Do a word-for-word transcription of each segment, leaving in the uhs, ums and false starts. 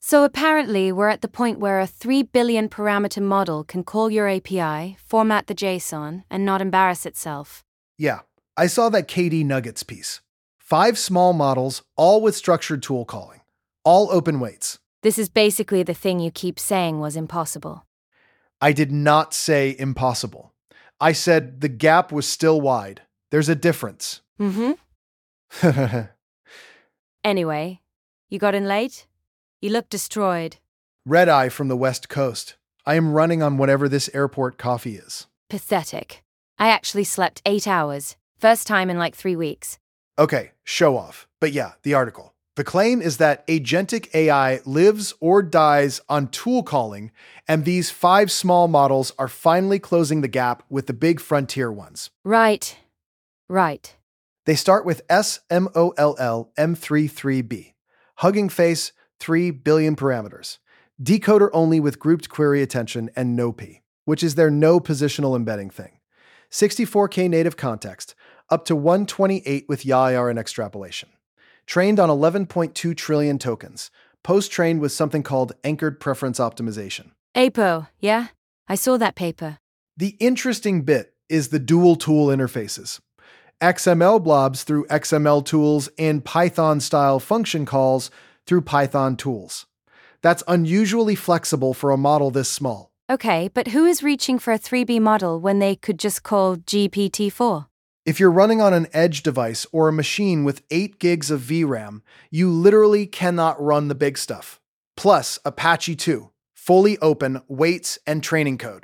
So apparently we're at the point where a three billion parameter model can call your A P I, format the JSON, and not embarrass itself. Yeah, I saw that K D Nuggets piece. Five small models, all with structured tool calling. All open weights. This is basically the thing you keep saying was impossible. I did not say impossible. I said the gap was still wide. There's a difference. Mm-hmm. Anyway, you got in late? You look destroyed. Red eye from the West Coast. I am running on whatever this airport coffee is. Pathetic. I actually slept eight hours. First time in like three weeks. Okay, show off. But yeah, the article. The claim is that agentic A I lives or dies on tool calling, and these five small models are finally closing the gap with the big frontier ones. Right. Right. They start with S M O L L M thirty-three B. Hugging Face, three billion parameters. Decoder only with grouped query attention and NoP, which is their no positional embedding thing. sixty-four K native context, up to one twenty-eight with Y A R and extrapolation. Trained on eleven point two trillion tokens. Post-trained with something called Anchored Preference Optimization. A P O, yeah? I saw that paper. The interesting bit is the dual tool interfaces. X M L blobs through X M L tools and Python-style function calls through Python tools. That's unusually flexible for a model this small. Okay, but who is reaching for a three B model when they could just call G P T four? If you're running on an edge device or a machine with eight gigs of V RAM, you literally cannot run the big stuff. Plus, Apache two, fully open, weights, and training code.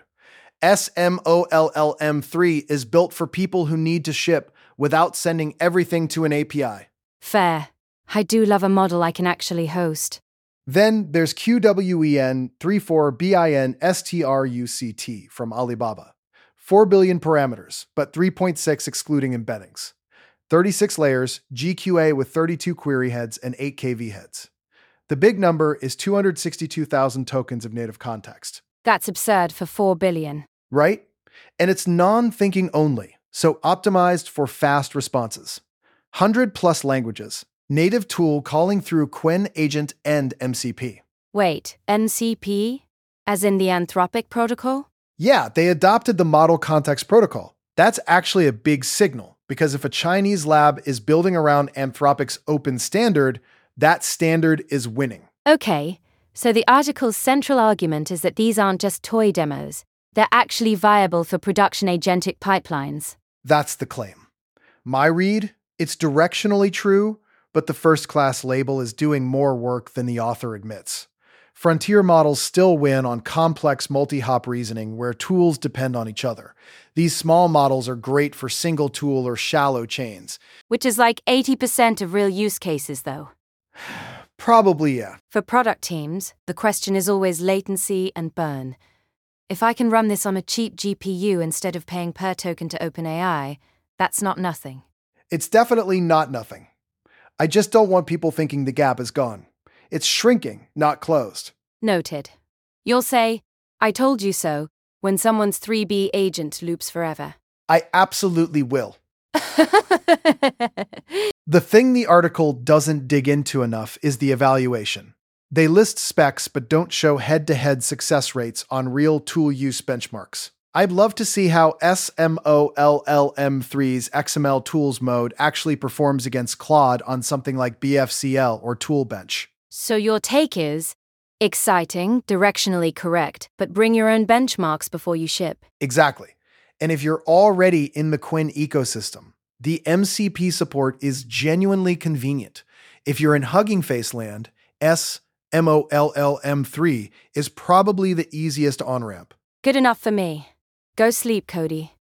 S M O L L M three is built for people who need to ship without sending everything to an A P I. Fair. I do love a model I can actually host. Then there's Q W E N thirty-four B I N S T R U C T from Alibaba. four billion parameters, but three point six excluding embeddings. thirty-six layers, G Q A with thirty-two query heads and eight K V heads. The big number is two hundred sixty-two thousand tokens of native context. That's absurd for four billion. Right? And it's non-thinking only, so optimized for fast responses. one hundred plus languages. Native tool calling through Qwen Agent and M C P. Wait, N C P? As in the Anthropic protocol? Yeah, they adopted the Model Context Protocol. That's actually a big signal, because if a Chinese lab is building around Anthropic's open standard, that standard is winning. Okay, so the article's central argument is that these aren't just toy demos. They're actually viable for production agentic pipelines. That's the claim. My read, it's directionally true, but the first-class label is doing more work than the author admits. Frontier models still win on complex multi-hop reasoning where tools depend on each other. These small models are great for single tool or shallow chains. Which is like eighty percent of real use cases, though. Probably, yeah. For product teams, the question is always latency and burn. If I can run this on a cheap G P U instead of paying per token to OpenAI, that's not nothing. It's definitely not nothing. I just don't want people thinking the gap is gone. It's shrinking, not closed. Noted. You'll say, I told you so, when someone's three B agent loops forever. I absolutely will. The thing the article doesn't dig into enough is the evaluation. They list specs but don't show head-to-head success rates on real tool use benchmarks. I'd love to see how S M O L L M three's X M L tools mode actually performs against Claude on something like B F C L or Toolbench. So your take is, exciting, directionally correct, but bring your own benchmarks before you ship. Exactly. And if you're already in the Qwen ecosystem, the M C P support is genuinely convenient. If you're in Hugging Face land, S M O L L M three is probably the easiest on-ramp. Good enough for me. Go sleep, Cody.